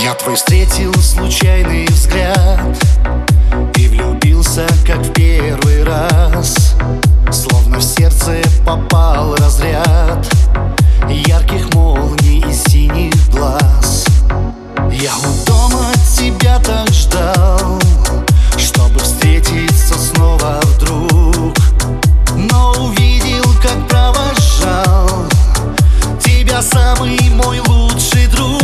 Я твой встретил случайный взгляд и влюбился, как в первый раз. Словно в сердце попал разряд ярких молний и синих глаз. Я у дома тебя так ждал, чтобы встретиться снова вдруг, но увидел, как провожал тебя самый мой лучший друг.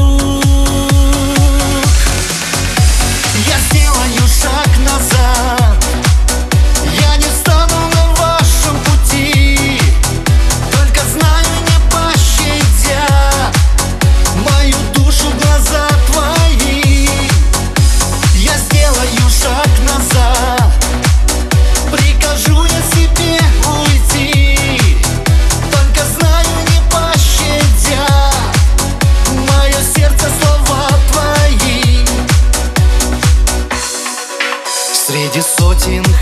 Я сделаю шаг назад, я не встану на вашем пути, только знаю, не пощадя мою душу глаза твои. Я сделаю шаг назад, прикажу я себе уйти, только знаю, не пощадя мое сердце слова твои. Среди сотен